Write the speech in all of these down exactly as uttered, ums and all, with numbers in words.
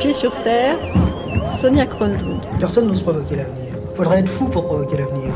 Pieds sur terre, Sonia Kronlund. Personne n'ose provoquer l'avenir. Il faudrait être fou pour provoquer l'avenir.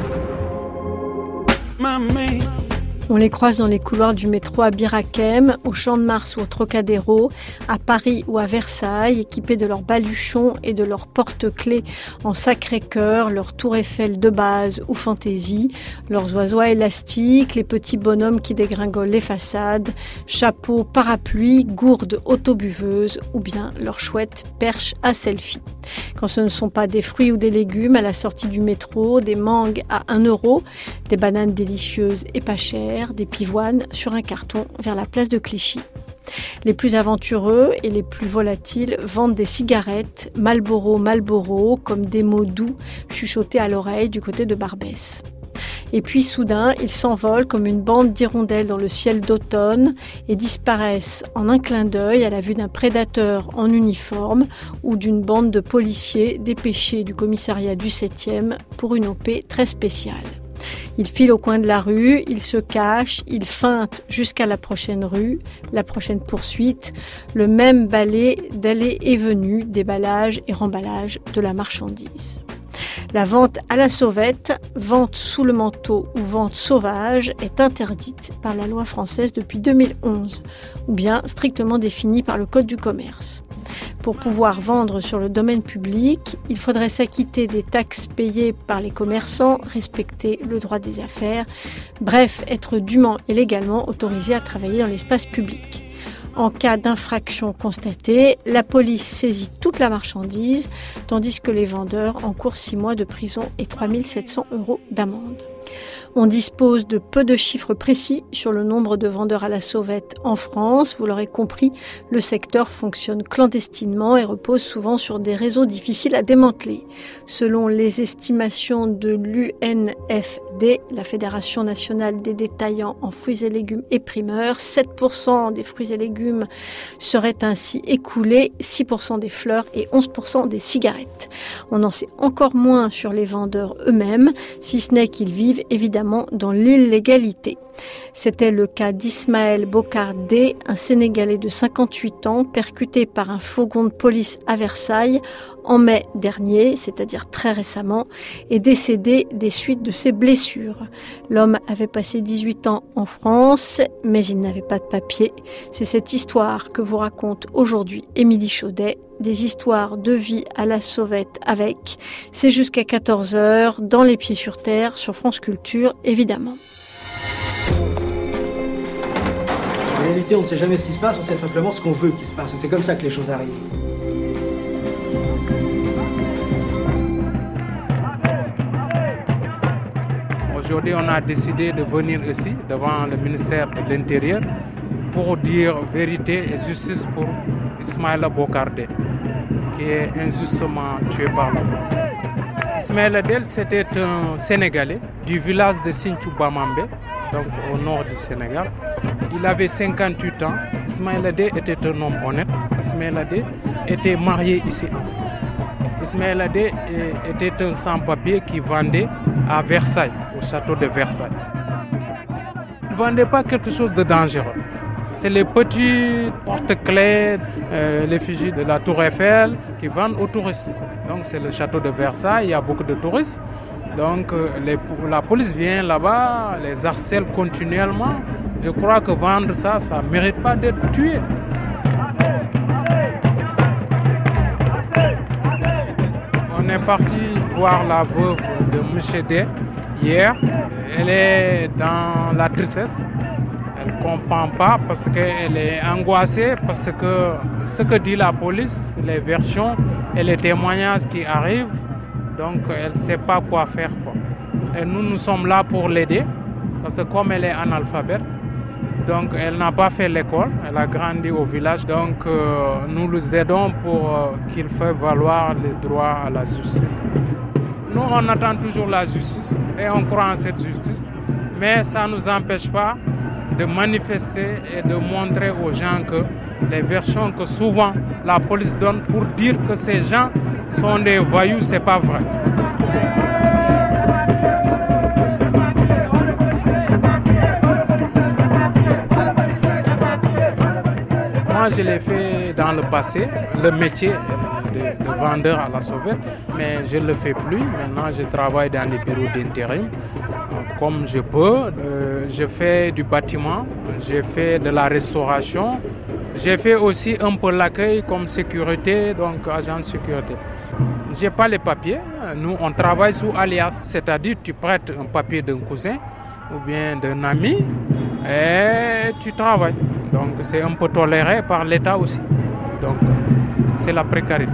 Mamie. On les croise dans les couloirs du métro à Bir Hakeim, au Champ de Mars ou au Trocadéro, à Paris ou à Versailles, équipés de leurs baluchons et de leurs porte-clés en Sacré-Cœur, leurs tours Eiffel de base ou fantaisie, leurs oiseaux élastiques, les petits bonhommes qui dégringolent les façades, chapeaux, parapluies, gourdes autobuveuses ou bien leurs chouettes perches à selfie. Quand ce ne sont pas des fruits ou des légumes à la sortie du métro, des mangues à un euro, des bananes délicieuses et pas chères, des pivoines sur un carton vers la place de Clichy. Les plus aventureux et les plus volatiles vendent des cigarettes, Marlboro, Marlboro, comme des mots doux chuchotés à l'oreille du côté de Barbès. Et puis soudain, ils s'envolent comme une bande d'hirondelles dans le ciel d'automne et disparaissent en un clin d'œil à la vue d'un prédateur en uniforme ou d'une bande de policiers dépêchés du commissariat du septième pour une O P très spéciale. Ils filent au coin de la rue, ils se cachent, ils feintent jusqu'à la prochaine rue, la prochaine poursuite, le même balai d'allées et venues, déballage et remballage de la marchandise. La vente à la sauvette, vente sous le manteau ou vente sauvage est interdite par la loi française depuis deux mille onze, ou bien strictement définie par le Code du commerce. Pour pouvoir vendre sur le domaine public, il faudrait s'acquitter des taxes payées par les commerçants, respecter le droit des affaires, bref, être dûment et légalement autorisé à travailler dans l'espace public. En cas d'infraction constatée, la police saisit toute la marchandise, tandis que les vendeurs encourent six mois de prison et trois mille sept cents euros d'amende. On dispose de peu de chiffres précis sur le nombre de vendeurs à la sauvette en France. Vous l'aurez compris, le secteur fonctionne clandestinement et repose souvent sur des réseaux difficiles à démanteler. Selon les estimations de l'U N F D, la Fédération nationale des détaillants en fruits et légumes et primeurs, sept pour cent des fruits et légumes seraient ainsi écoulés, six pour cent des fleurs et onze pour cent des cigarettes. On en sait encore moins sur les vendeurs eux-mêmes, si ce n'est qu'ils vivent évidemment dans l'illégalité. C'était le cas d'Ismaël Bokardé, un Sénégalais de cinquante-huit ans, percuté par un fourgon de police à Versailles en mai dernier, c'est-à-dire très récemment, et décédé des suites de ses blessures. L'homme avait passé dix-huit ans en France, mais il n'avait pas de papier. C'est cette histoire que vous raconte aujourd'hui Émilie Chaudet, des histoires de vie à la sauvette avec. C'est jusqu'à quatorze heures, dans Les Pieds sur Terre, sur France Culture, évidemment. En réalité, on ne sait jamais ce qui se passe, on sait simplement ce qu'on veut qu'il se passe. Et c'est comme ça que les choses arrivent. Aujourd'hui, on a décidé de venir ici, devant le ministère de l'Intérieur, pour dire vérité et justice pour Ismaïla Bokardé, qui est injustement tué par la police. Ismaïla Del, c'était un Sénégalais du village de Sinthiou Bamambé, donc au nord du Sénégal. Il avait cinquante-huit ans. Ismaïla Del était un homme honnête. Ismaïla Del était marié ici en France. Ismaïla Del était un sans-papier qui vendait à Versailles, au château de Versailles. Il ne vendait pas quelque chose de dangereux. C'est les petits porte-clés, euh, l'effigie de la Tour Eiffel qui vendent aux touristes. Donc c'est le château de Versailles, il y a beaucoup de touristes. Donc euh, les, la police vient là-bas, les harcèle continuellement. Je crois que vendre ça, ça ne mérite pas d'être tué. On est parti voir la veuve de M. D hier. Elle est dans la tristesse. Elle ne comprend pas parce qu'elle est angoissée, parce que ce que dit la police, les versions et les témoignages qui arrivent, donc elle ne sait pas quoi faire, quoi. Et nous, nous sommes là pour l'aider, parce que comme elle est analphabète, donc elle n'a pas fait l'école, elle a grandi au village, donc euh, nous les aidons pour euh, qu'il fasse valoir les droits à la justice. Nous, on attend toujours la justice et on croit en cette justice, mais ça ne nous empêche pas de manifester et de montrer aux gens que les versions que souvent la police donne pour dire que ces gens sont des voyous, ce n'est pas vrai. Moi, je l'ai fait dans le passé. Le métier, de, de vendeur à la sauvette, mais je ne le fais plus. Maintenant, je travaille dans les bureaux d'intérim. Comme je peux, euh, je fais du bâtiment, j'ai fait de la restauration, j'ai fait aussi un peu l'accueil comme sécurité, donc agent de sécurité. Je n'ai pas les papiers, nous on travaille sous alias, c'est-à-dire tu prêtes un papier d'un cousin ou bien d'un ami et tu travailles. Donc c'est un peu toléré par l'État aussi, donc c'est la précarité.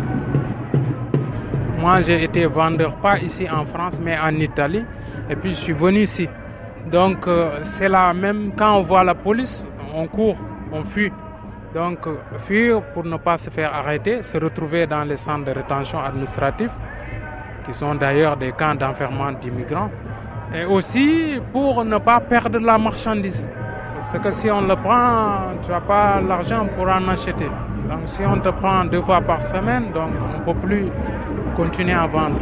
Moi j'ai été vendeur, pas ici en France mais en Italie, et puis je suis venu ici. Donc euh, c'est la même, quand on voit la police, on court, on fuit. Donc fuir pour ne pas se faire arrêter, se retrouver dans les centres de rétention administratifs, qui sont d'ailleurs des camps d'enfermement d'immigrants. Et aussi pour ne pas perdre la marchandise. Parce que si on le prend, tu n'as pas l'argent pour en acheter. Donc si on te prend deux fois par semaine, donc on ne peut plus continuer à vendre.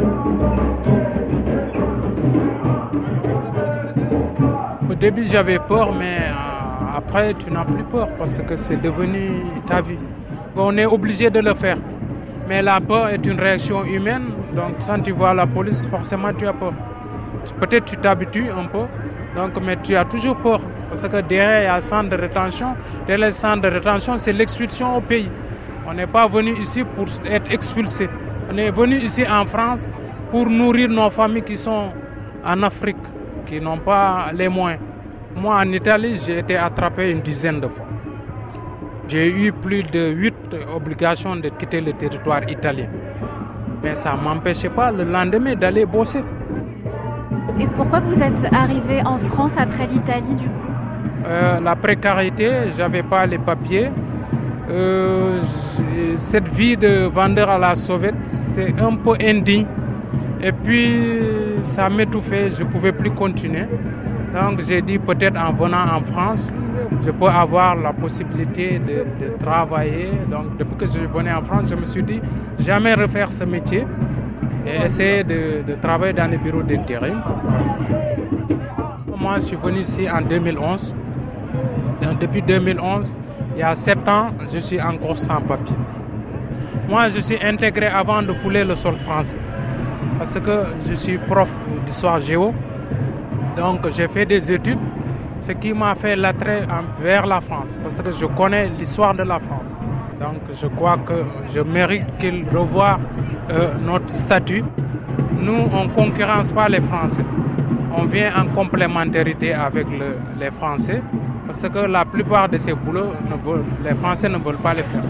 Au début j'avais peur, mais euh, après tu n'as plus peur parce que c'est devenu ta vie. On est obligé de le faire. Mais la peur est une réaction humaine, donc quand tu vois la police, forcément tu as peur. Peut-être tu t'habitues un peu, donc, mais tu as toujours peur. Parce que derrière il y a un centre de rétention. Derrière le centre de rétention, c'est l'expulsion au pays. On n'est pas venu ici pour être expulsé. On est venu ici en France pour nourrir nos familles qui sont en Afrique, qui n'ont pas les moyens. Moi, en Italie, j'ai été attrapé une dizaine de fois. J'ai eu plus de huit obligations de quitter le territoire italien. Mais ça ne m'empêchait pas le lendemain d'aller bosser. Et pourquoi vous êtes arrivé en France après l'Italie du coup ? euh, La précarité, je n'avais pas les papiers. Euh, cette vie de vendeur à la sauvette, c'est un peu indigne. Et puis, ça m'étouffait, je ne pouvais plus continuer. Donc, j'ai dit peut-être en venant en France, je peux avoir la possibilité de, de travailler. Donc, depuis que je venais en France, je me suis dit, jamais refaire ce métier et essayer de, de travailler dans les bureaux d'intérim. Moi, je suis venu ici en deux mille onze. Donc, depuis deux mille onze, il y a sept ans, je suis encore sans papier. Moi, je suis intégré avant de fouler le sol français. Parce que je suis prof d'histoire géo. Donc, j'ai fait des études, ce qui m'a fait l'attrait vers la France. Parce que je connais l'histoire de la France. Donc, je crois que je mérite qu'ils revoient euh, notre statut. Nous, on ne concurrence pas les Français. On vient en complémentarité avec le, les Français. Parce que la plupart de ces boulots, ne veulent, les Français ne veulent pas les faire.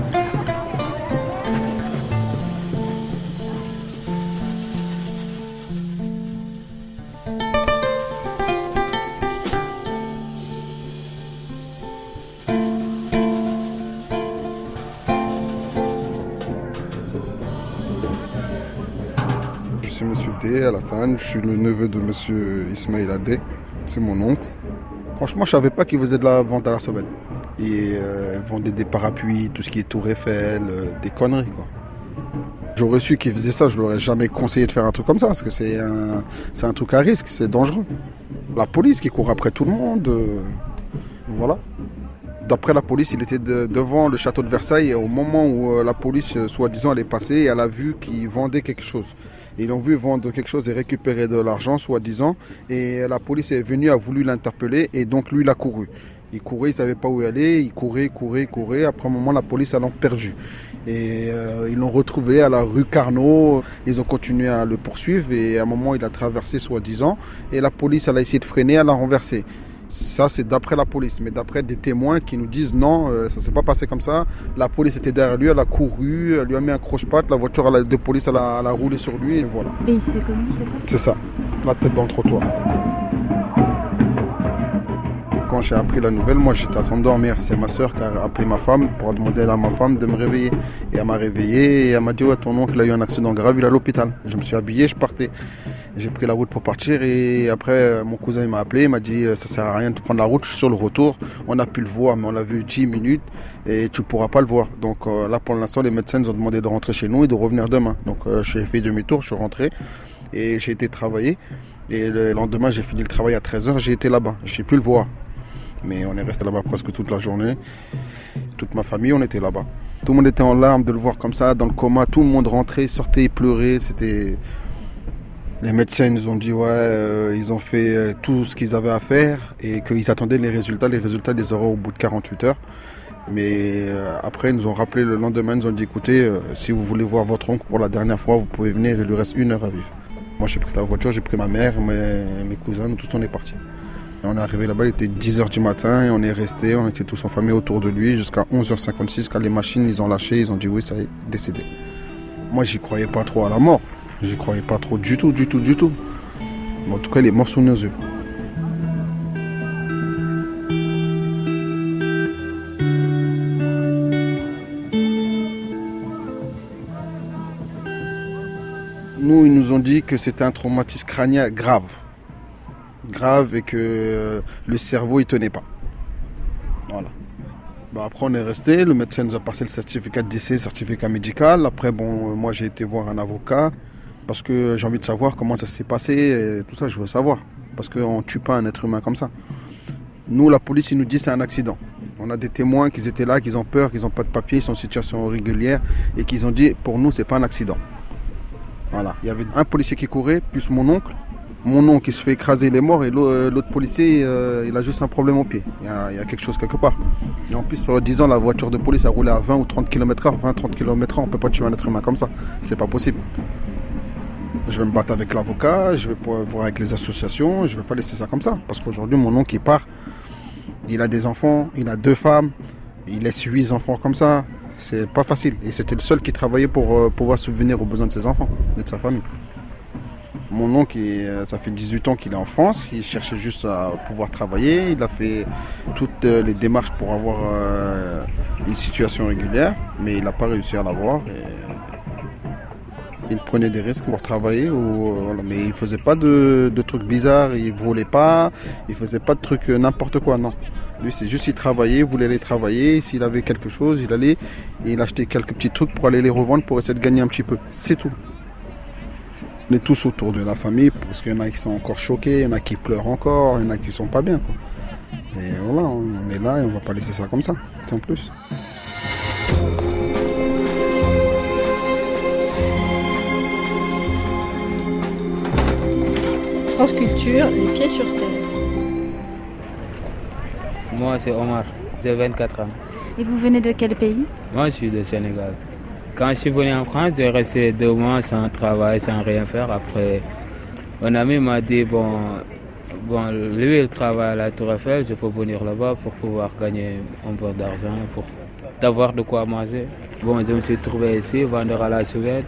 Je suis Monsieur D. Alassane, je suis le neveu de Monsieur Ismail Adé, c'est mon oncle. Franchement, je ne savais pas qu'il faisait de la vente à la sauvette. Il euh, vendait des parapluies, tout ce qui est Tour Eiffel, euh, des conneries quoi. J'aurais su qu'il faisait ça, je ne l'aurais jamais conseillé de faire un truc comme ça, parce que c'est un, c'est un truc à risque, c'est dangereux. La police qui court après tout le monde, euh, voilà. D'après la police, il était de, devant le château de Versailles et au moment où euh, la police, euh, soi-disant, elle est passée, elle a vu qu'il vendait quelque chose. Ils l'ont vu vendre quelque chose et récupérer de l'argent, soi-disant, et la police est venue, a voulu l'interpeller, et donc lui, il a couru. Il courait, il ne savait pas où aller, il courait, courait, courait. Après un moment, la police l'a perdu. Et euh, ils l'ont retrouvé à la rue Carnot, ils ont continué à le poursuivre, et à un moment, il a traversé, soi-disant, et la police, elle a essayé de freiner, elle l'a renversé. Ça, c'est d'après la police, mais d'après des témoins qui nous disent non, euh, ça ne s'est pas passé comme ça. La police était derrière lui, elle a couru, elle lui a mis un croche-patte, la voiture elle a, de police elle a, elle a roulé sur lui, et voilà. Et il s'est connu, c'est ça ? C'est ça, la tête dans le trottoir. Quand j'ai appris la nouvelle, moi j'étais en train de dormir. C'est ma soeur qui a appelé ma femme pour demander à ma femme de me réveiller. Et elle m'a réveillé et elle m'a dit ouais, ton oncle a eu un accident grave, il est à l'hôpital. Je me suis habillé, je partais. J'ai pris la route pour partir et après mon cousin il m'a appelé, il m'a dit ça sert à rien de prendre la route, je suis sur le retour. On a pu le voir mais on l'a vu dix minutes et tu ne pourras pas le voir. Donc euh, là pour l'instant les médecins nous ont demandé de rentrer chez nous et de revenir demain. Donc euh, j'ai fait demi-tour, je suis rentré et j'ai été travailler. Et le lendemain j'ai fini le travail à treize heures, j'ai été là-bas, je n'ai pu le voir. Mais on est resté là-bas presque toute la journée. Toute ma famille, on était là-bas. Tout le monde était en larmes de le voir comme ça, dans le coma. Tout le monde rentrait, sortait, pleurait. C'était... Les médecins nous ont dit ouais, euh, ils ont fait euh, tout ce qu'ils avaient à faire et qu'ils attendaient les résultats. Les résultats, ils les auraient au bout de quarante-huit heures. Mais euh, après, ils nous ont rappelé le lendemain, ils nous ont dit écoutez, euh, si vous voulez voir votre oncle pour la dernière fois, vous pouvez venir, il lui reste une heure à vivre. Moi, j'ai pris la voiture, j'ai pris ma mère, mes, mes cousins, nous tous on est partis. On est arrivé là-bas, il était dix heures du matin et on est resté, on était tous en famille autour de lui jusqu'à onze heures cinquante-six quand les machines ils ont lâché, ils ont dit oui, ça y est, décédé. Moi, j'y croyais pas trop à la mort. J'y croyais pas trop du tout, du tout, du tout. Mais en tout cas, il est mort sous nos yeux. Nous, ils nous ont dit que c'était un traumatisme crânien grave. Grave et que euh, le cerveau, il tenait pas. Voilà. Bah après, on est resté. Le médecin nous a passé le certificat de décès, certificat médical. Après, bon, euh, moi, j'ai été voir un avocat. Parce que j'ai envie de savoir comment ça s'est passé, et tout ça, je veux savoir. Parce qu'on ne tue pas un être humain comme ça. Nous, la police, ils nous dit que c'est un accident. On a des témoins qui étaient là, qui ont peur, qui n'ont pas de papier, ils sont en situation régulière, et qui ont dit, pour nous, ce n'est pas un accident. Voilà. Il y avait un policier qui courait, plus mon oncle. Mon oncle qui se fait écraser, il est mort, et l'autre policier, euh, il a juste un problème au pied. Il y a, il y a quelque chose quelque part. Et en plus, en dix ans, la voiture de police a roulé à vingt ou trente kilomètres heure. vingt à trente kilomètres heure, on ne peut pas tuer un être humain comme ça. C'est pas possible. Je vais me battre avec l'avocat, je vais voir avec les associations, je ne vais pas laisser ça comme ça. Parce qu'aujourd'hui, mon oncle, il part, il a des enfants, il a deux femmes, il laisse huit enfants comme ça. C'est pas facile. Et c'était le seul qui travaillait pour euh, pouvoir subvenir aux besoins de ses enfants et de sa famille. Mon oncle, il, ça fait dix-huit ans qu'il est en France, il cherchait juste à pouvoir travailler. Il a fait toutes les démarches pour avoir euh, une situation régulière, mais il n'a pas réussi à l'avoir. Et... Il prenait des risques pour travailler, ou, mais il ne faisait pas de, de trucs bizarres, il ne volait pas, il ne faisait pas de trucs n'importe quoi, non. Lui, c'est juste qu'il travaillait, il voulait aller travailler, s'il avait quelque chose, il allait, et il achetait quelques petits trucs pour aller les revendre, pour essayer de gagner un petit peu. C'est tout. On est tous autour de la famille, parce qu'il y en a qui sont encore choqués, il y en a qui pleurent encore, il y en a qui ne sont pas bien, quoi. Et voilà, on est là et on ne va pas laisser ça comme ça, sans plus. France Culture, les pieds sur terre. Moi, c'est Omar, j'ai vingt-quatre ans. Et vous venez de quel pays? Moi, je suis du Sénégal. Quand je suis venu en France, j'ai resté deux mois sans travail, sans rien faire. Après, un ami m'a dit, bon, bon, lui, il travaille à la Tour Eiffel, je peux venir là-bas pour pouvoir gagner un peu d'argent, pour d'avoir de quoi manger. Bon, je me suis trouvé ici, vendeur à la Suède.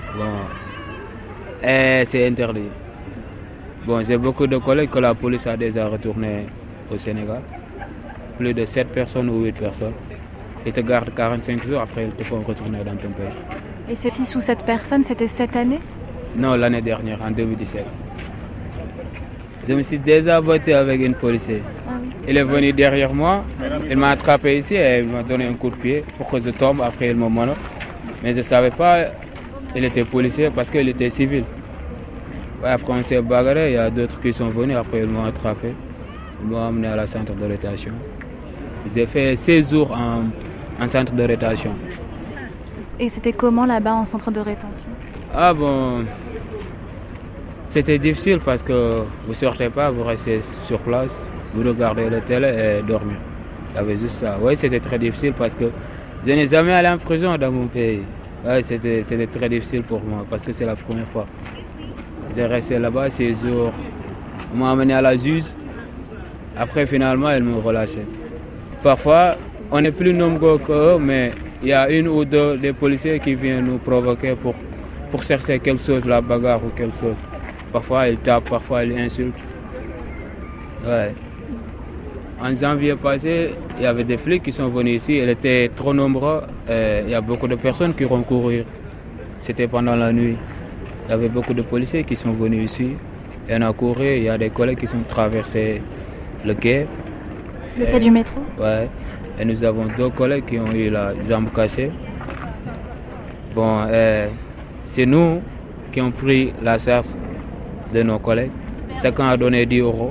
Bon, et c'est interdit. Bon, j'ai beaucoup de collègues que la police a déjà retourné au Sénégal. Plus de sept personnes ou huit personnes. Ils te gardent quarante-cinq jours, après ils te font retourner dans ton pays. Et ces six ou sept personnes, c'était cette année? Non, l'année dernière, en deux mille dix-sept. Je me suis déjà battu avec un policier. Ah oui. Il est venu derrière moi, il m'a attrapé ici et il m'a donné un coup de pied pour que je tombe, après il m'a manoté. Mais je ne savais pas qu'il était policier parce qu'il était civil. Ouais, après on s'est bagarré, il y a d'autres qui sont venus, après ils m'ont attrapé. Ils m'ont amené à la centre de rétention. J'ai fait seize jours en, en centre de rétention. Et c'était comment là-bas en centre de rétention? Ah bon, c'était difficile parce que vous ne sortez pas, vous restez sur place, vous regardez la télé et dormir. Il y avait juste ça. Oui, c'était très difficile parce que je n'ai jamais allé en prison dans mon pays. Ouais, c'était, c'était très difficile pour moi parce que c'est la première fois. J'ai resté là-bas ces jours. On m'a amené à la juge. Après, finalement, ils m'ont relâché. Parfois, on est plus nombreux qu'eux, mais il y a une ou deux des policiers qui viennent nous provoquer pour, pour chercher quelque chose, la bagarre ou quelque chose. Parfois, ils tapent, parfois, ils insultent. Ouais. En janvier passé, il y avait des flics qui sont venus ici. Ils étaient trop nombreux. Et il y a beaucoup de personnes qui vont courir. C'était pendant la nuit. Il y avait beaucoup de policiers qui sont venus ici. Et on a couru. Il y a des collègues qui sont traversés le quai. Le quai du métro? Ouais. Et nous avons deux collègues qui ont eu la jambe cassée. Bon, euh, c'est nous qui avons pris la charge de nos collègues. Chacun a donné dix euros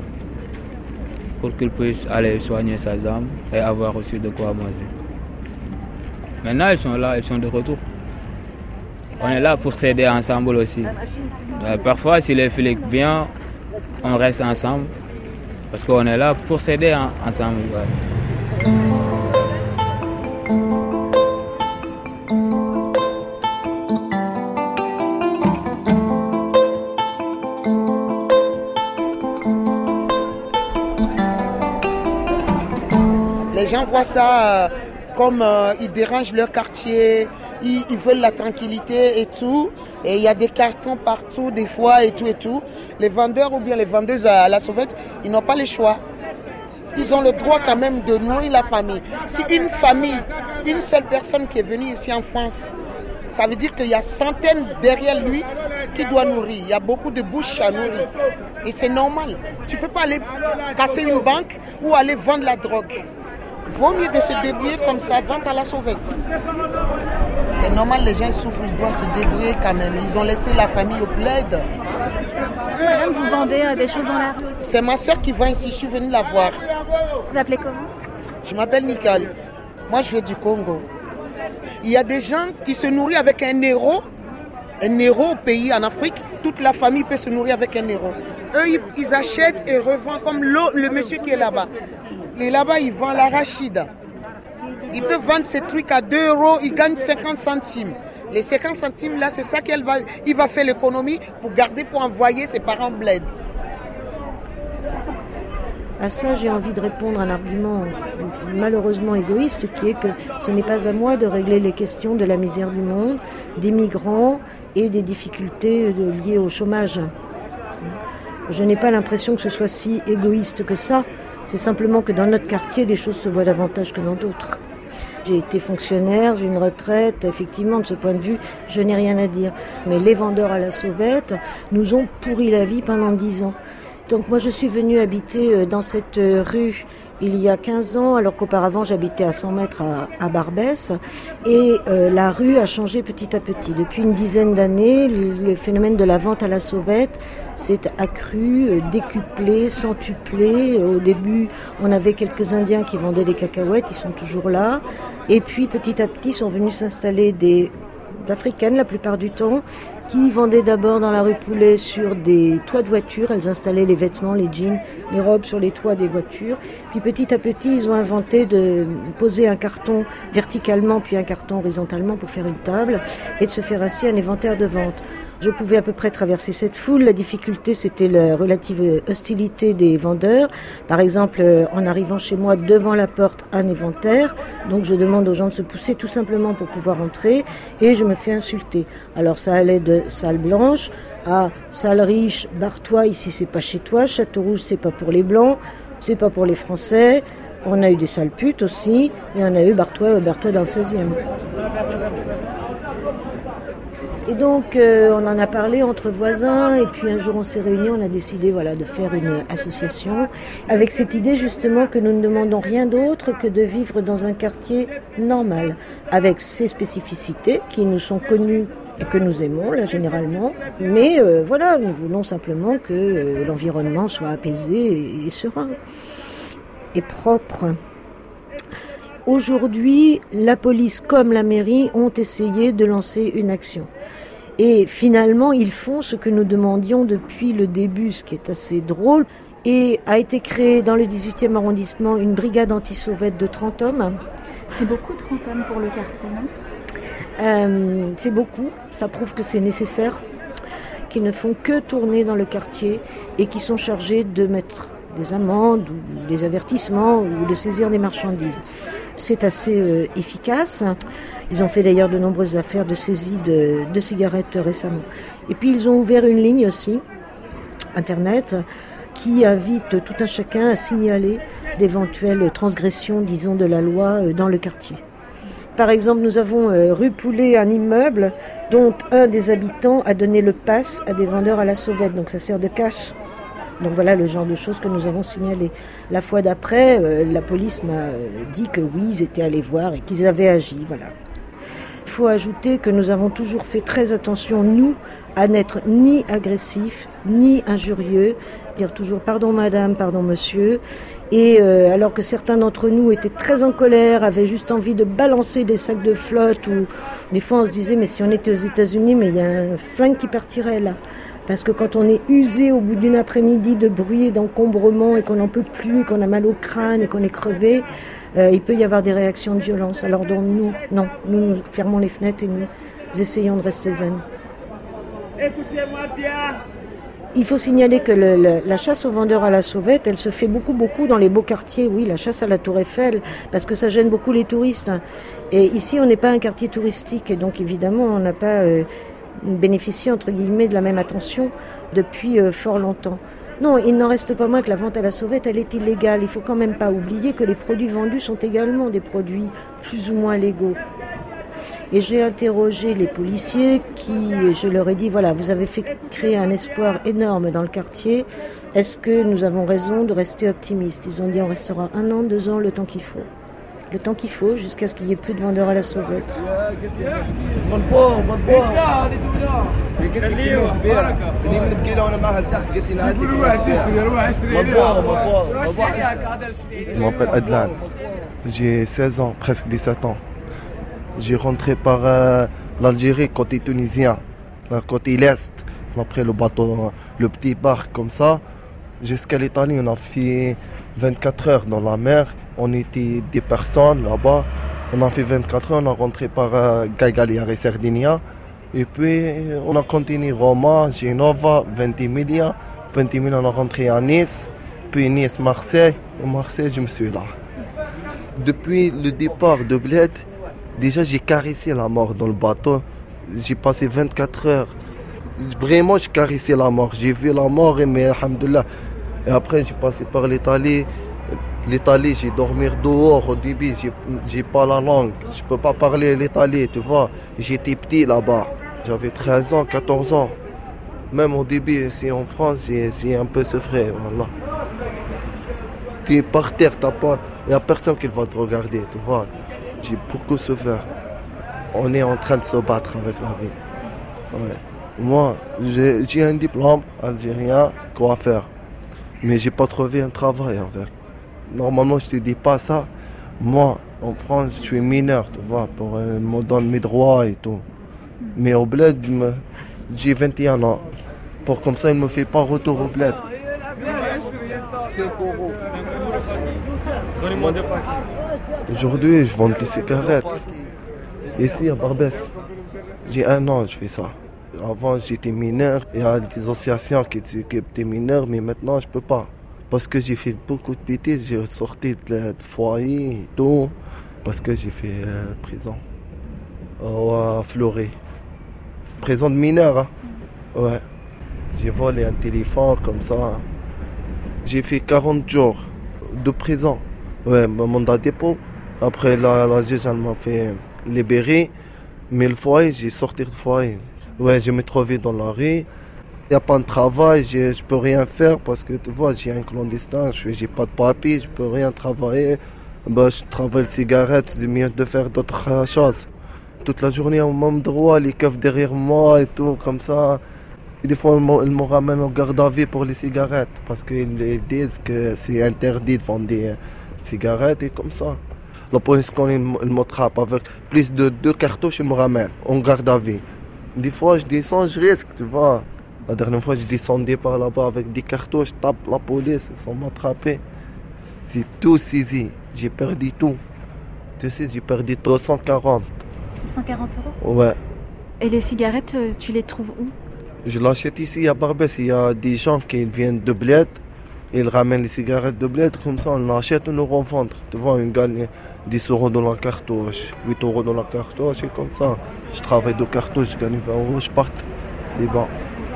pour qu'il puisse aller soigner sa jambe et avoir aussi de quoi manger. Maintenant, ils sont là, ils sont de retour. On est là pour s'aider ensemble aussi. Euh, parfois, si les flics viennent, on reste ensemble. Parce qu'on est là pour s'aider en, ensemble. Ouais. Les gens voient ça euh, comme euh, ils dérangent leur quartier, ils, ils veulent la tranquillité et tout. Et il y a des cartons partout, des fois et tout et tout. Les vendeurs ou bien les vendeuses à la sauvette, ils n'ont pas le choix. Ils ont le droit quand même de nourrir la famille. Si une famille, une seule personne qui est venue ici en France, ça veut dire qu'il y a centaines derrière lui qui doit nourrir. Il y a beaucoup de bouches à nourrir. Et c'est normal. Tu ne peux pas aller casser une banque ou aller vendre la drogue. Vaut mieux de se débrouiller comme ça, vente à la sauvette. C'est normal, les gens souffrent, ils doivent se débrouiller quand même. Ils ont laissé la famille au bled. Madame, vous vendez euh, des choses dans la rue aussi? C'est ma soeur qui vend ici, je suis venue la voir. Vous appelez comment? Je m'appelle Nicole. Moi, je viens du Congo. Il y a des gens qui se nourrissent avec un euro. Un euro au pays, en Afrique, toute la famille peut se nourrir avec un euro. Eux, ils achètent et revendent comme l'eau, le monsieur qui est là-bas. Et là-bas, il vend l'arachide. Il peut vendre ses trucs à deux euros, il gagne cinquante centimes. Les cinquante centimes, là, c'est ça qu'il va, il va faire l'économie pour garder, pour envoyer ses parents bled. À ça, j'ai envie de répondre un argument malheureusement égoïste, qui est que ce n'est pas à moi de régler les questions de la misère du monde, des migrants et des difficultés liées au chômage. Je n'ai pas l'impression que ce soit si égoïste que ça. C'est simplement que dans notre quartier, les choses se voient davantage que dans d'autres. J'ai été fonctionnaire, j'ai une retraite, effectivement, de ce point de vue, je n'ai rien à dire. Mais les vendeurs à la sauvette nous ont pourri la vie pendant dix ans. Donc moi, je suis venue habiter dans cette rue il y a quinze ans, alors qu'auparavant, j'habitais à cent mètres à, à Barbès. Et euh, la rue a changé petit à petit. Depuis une dizaine d'années, le phénomène de la vente à la sauvette s'est accru, décuplé, centuplé. Au début, on avait quelques Indiens qui vendaient des cacahuètes, ils sont toujours là. Et puis, petit à petit, sont venus s'installer des Africaines, la plupart du temps, qui vendaient d'abord dans la rue Poulet sur des toits de voitures. Elles installaient les vêtements, les jeans, les robes sur les toits des voitures. Puis petit à petit, ils ont inventé de poser un carton verticalement, puis un carton horizontalement pour faire une table, et de se faire ainsi un inventaire de vente. Je pouvais à peu près traverser cette foule. La difficulté, c'était la relative hostilité des vendeurs. Par exemple, en arrivant chez moi, devant la porte, un inventaire. Donc je demande aux gens de se pousser tout simplement pour pouvoir entrer. Et je me fais insulter. Alors ça allait de salle blanche à salle riche, barre-toi, ici c'est pas chez toi. Château Rouge, c'est pas pour les blancs, c'est pas pour les Français. On a eu des sales putes aussi. Et on a eu barre-toi, barre-toi dans le seizième. Et donc, euh, on en a parlé entre voisins, et puis un jour on s'est réunis, on a décidé voilà, de faire une association, avec cette idée justement que nous ne demandons rien d'autre que de vivre dans un quartier normal, avec ses spécificités qui nous sont connues et que nous aimons là généralement, mais euh, voilà, nous voulons simplement que euh, l'environnement soit apaisé et, et serein, et propre. Aujourd'hui, la police comme la mairie ont essayé de lancer une action. Et finalement, ils font ce que nous demandions depuis le début, ce qui est assez drôle. Et a été créée dans le dix-huitième arrondissement une brigade anti-sauvette de trente hommes. C'est beaucoup, trente hommes pour le quartier, non ? euh, C'est beaucoup, ça prouve que c'est nécessaire, qui ne font que tourner dans le quartier et qui sont chargés de mettre des amendes ou des avertissements ou de saisir des marchandises. C'est assez euh, efficace. Ils ont fait d'ailleurs de nombreuses affaires de saisie de, de cigarettes récemment. Et puis ils ont ouvert une ligne aussi, Internet, qui invite tout un chacun à signaler d'éventuelles transgressions, disons, de la loi euh, dans le quartier. Par exemple, nous avons euh, rue Poulet un immeuble dont un des habitants a donné le pass à des vendeurs à la sauvette, donc ça sert de cash. Donc voilà le genre de choses que nous avons signalées. La fois d'après, euh, la police m'a dit que oui, ils étaient allés voir et qu'ils avaient agi. Voilà. Il faut ajouter que nous avons toujours fait très attention, nous, à n'être ni agressifs, ni injurieux, dire toujours pardon madame, pardon monsieur, Et euh, alors que certains d'entre nous étaient très en colère, avaient juste envie de balancer des sacs de flotte, ou des fois on se disait mais si on était aux États-Unis, mais il y a un flingue qui partirait là. Parce que quand on est usé au bout d'une après-midi de bruit et d'encombrement et qu'on n'en peut plus, et qu'on a mal au crâne et qu'on est crevé, euh, il peut y avoir des réactions de violence. Alors donc nous, non, nous, nous fermons les fenêtres et nous essayons de rester zen. Écoutez-moi bien. Il faut signaler que le, le, la chasse aux vendeurs à la sauvette, elle se fait beaucoup, beaucoup dans les beaux quartiers. Oui, la chasse à la Tour Eiffel, parce que ça gêne beaucoup les touristes. Et ici, on n'est pas un quartier touristique, et donc évidemment, on n'a pas euh, bénéficié, entre guillemets, de la même attention depuis euh, fort longtemps. Non, il n'en reste pas moins que la vente à la sauvette, elle est illégale. Il ne faut quand même pas oublier que les produits vendus sont également des produits plus ou moins légaux. Et j'ai interrogé les policiers qui, je leur ai dit, voilà, vous avez fait créer un espoir énorme dans le quartier. Est-ce que nous avons raison de rester optimistes? Ils ont dit, on restera un an, deux ans, le temps qu'il faut. Le temps qu'il faut jusqu'à ce qu'il n'y ait plus de vendeurs à la sauvette. Je m'appelle Adlan. J'ai seize ans, presque dix-sept ans. J'ai rentré par euh, l'Algérie, côté tunisien, côté l'Est. Après le bateau, le petit bar comme ça, jusqu'à l'Italie, on a fait vingt-quatre heures dans la mer. On était des personnes là-bas. On a fait vingt-quatre heures, on a rentré par euh, Cagliari et Sardinia. Et puis on a continué Roma, Genova, Ventimiglia. Ventimiglia, on a rentré à Nice. Puis Nice, Marseille. Et Marseille, je me suis là. Depuis le départ de Bled, déjà, j'ai caressé la mort dans le bateau. J'ai passé vingt-quatre heures. Vraiment, je caressais la mort. J'ai vu la mort, mais alhamdoulilah. Et après, j'ai passé par l'Italie. L'Italie, j'ai dormi dehors au début. J'ai, j'ai pas la langue. Je peux pas parler l'Italie, tu vois. J'étais petit là-bas. J'avais treize ans, quatorze ans. Même au début, ici en France, j'ai, j'ai un peu souffert. Voilà. Tu es par terre, t'as pas... il n'y a personne qui va te regarder, tu vois. J'ai beaucoup souffert. On est en train de se battre avec la vie. Ouais. Moi, j'ai, j'ai un diplôme algérien, quoi faire. Mais j'ai pas trouvé un travail avec. Normalement, je te dis pas ça. Moi, en France, je suis mineur, tu vois, pour euh, me donner mes droits et tout. Mais au bled, me, j'ai vingt et un ans. Pour comme ça, il me fait pas retour au bled. Donnez-moi deux paquets. Aujourd'hui, je vends des cigarettes. Ici, à Barbès. J'ai un an, je fais ça. Avant, j'étais mineur. Il y a des associations qui s'occupent des mineurs, mais maintenant, je peux pas. Parce que j'ai fait beaucoup de bêtises. J'ai sorti de, de foyer et tout. Parce que j'ai fait euh, prison. Oh, à Fleury. Prison de mineur, hein. Ouais. J'ai volé un téléphone comme ça. J'ai fait quarante jours de prison. Ouais, mon mandat de dépôt. Après, la, la juge, elle m'a fait libérer. Mais le foyer, j'ai sorti du foyer. Ouais, je me trouvais dans la rue. Il n'y a pas de travail, je ne peux rien faire parce que tu vois, j'ai un clandestin, je n'ai pas de papier, je ne peux rien travailler. Ben, je travaille la cigarette, c'est mieux de faire d'autres choses. Toute la journée, au même droit, les keufs derrière moi et tout, comme ça. Et des fois, ils me ramènent au garde à vue pour les cigarettes parce qu'ils disent que c'est interdit de vendre des cigarettes et comme ça. La police, quand ils m'attrapent avec plus de deux cartouches, ils me ramènent en garde à vue. Des fois, je descends, je risque, tu vois. La dernière fois, je descendais par là-bas avec des cartouches, je tape la police, ils sont m'attraper. C'est tout saisi, j'ai perdu tout. Tu sais, j'ai perdu trois cent quarante. cent quarante euros? Ouais. Et les cigarettes, tu les trouves où? Je l'achète ici à Barbès. Il y a des gens qui viennent de Bled. Ils ramènent les cigarettes de Bled. Comme ça, on l'achète et on le revend. Tu vois, on gagne dix euros dans la cartouche, huit euros dans la cartouche et comme ça. Je travaille de cartouche, je gagne vingt euros, je parte. C'est bon.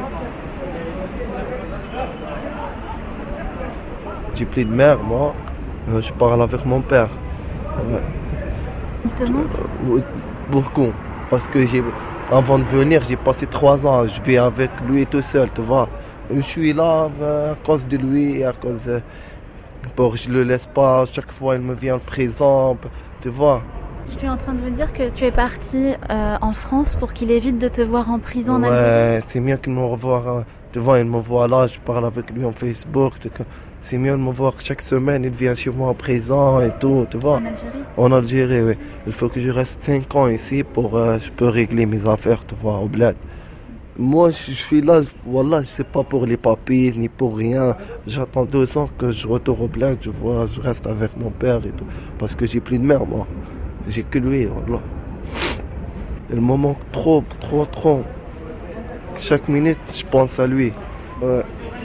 J'ai plus de mère, moi. Je parle avec mon père. Ouais. Il te manque? Euh, beaucoup. Parce que j'ai... Avant de venir, j'ai passé trois ans, je vis avec lui tout seul, tu vois. Je suis là à cause de lui, à cause... De... Bon, je le laisse pas, chaque fois il me vient le présent, tu vois. Tu es en train de me dire que tu es parti euh, en France pour qu'il évite de te voir en prison en ouais, Algérie? Ouais, c'est mieux qu'il me revoie, tu vois, il me voit là, je parle avec lui en Facebook. C'est mieux de me voir chaque semaine, il vient chez moi à présent et tout, tu vois. En Algérie? En Algérie, oui. Il faut que je reste cinq ans ici pour euh, je peux régler mes affaires, tu vois, au bled. Moi, je suis là, voilà, c'est pas pour les papiers ni pour rien. J'attends deux ans que je retourne au bled, je vois, je reste avec mon père et tout. Parce que j'ai plus de mère, moi. J'ai que lui, voilà. Il me manque trop, trop, trop. Chaque minute, je pense à lui. Ouais.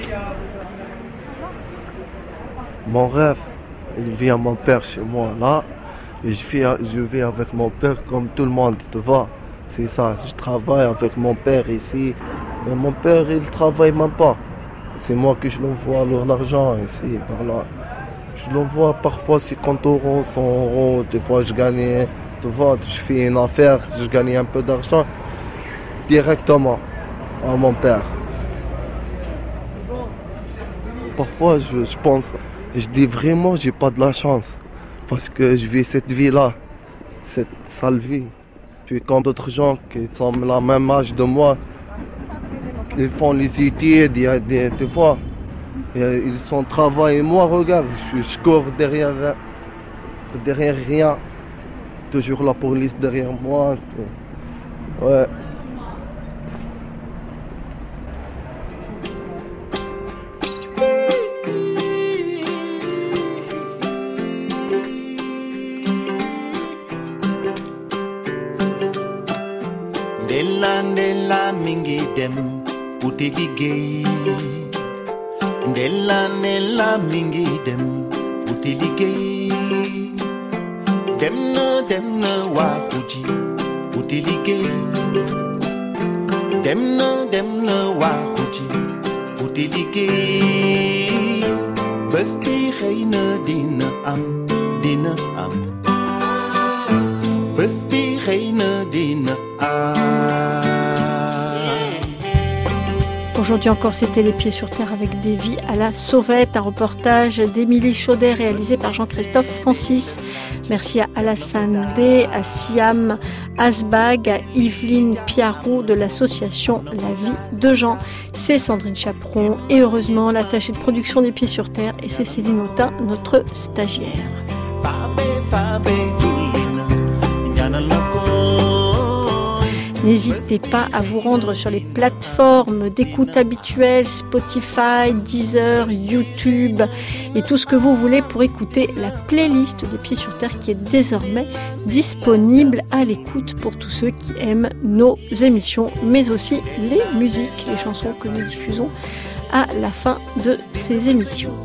Mon rêve, il vient mon père chez moi là. Et je vis, je vis avec mon père comme tout le monde, tu vois. C'est ça, je travaille avec mon père ici. Mais mon père, il travaille même pas. C'est moi que je l'envoie l'argent ici, par là. Je l'envoie parfois cinquante euros, cent euros. Des fois, je gagne, tu vois, je fais une affaire, je gagne un peu d'argent directement à mon père. Parfois, je, je pense, je dis vraiment, j'ai pas de la chance. Parce que je vis cette vie-là, cette sale vie. Puis quand d'autres gens qui sont la même âge de moi, ils font les études, il y a des, tu vois, ils sont travail et moi, regarde, je, je cours derrière, derrière rien. Toujours la police derrière moi. Tout. Ouais. Ndella ndella mingi dem uti liggéey Ndella ndella mingi dem uti liggéey dem na dem na waaxu ji uti liggéey dem na dem na waaxu ji uti liggéey bés bi xëy na dina am dina am bés bi xëy na dina am. Aujourd'hui encore, c'était Les Pieds sur Terre avec des vies à la sauvette, un reportage d'Émilie Chaudet réalisé par Jean-Christophe Francis. Merci à Alassane D, à Siam Asbag, à Yveline Piarou de l'association La Vie de Jean. C'est Sandrine Chaperon et heureusement l'attachée de production des Pieds sur Terre et c'est Céline Autain, notre stagiaire. N'hésitez pas à vous rendre sur les plateformes d'écoute habituelles, Spotify, Deezer, YouTube et tout ce que vous voulez pour écouter la playlist des Pieds sur Terre qui est désormais disponible à l'écoute pour tous ceux qui aiment nos émissions, mais aussi les musiques, les chansons que nous diffusons à la fin de ces émissions.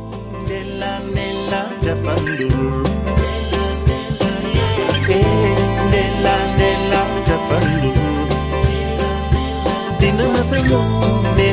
Dina masayo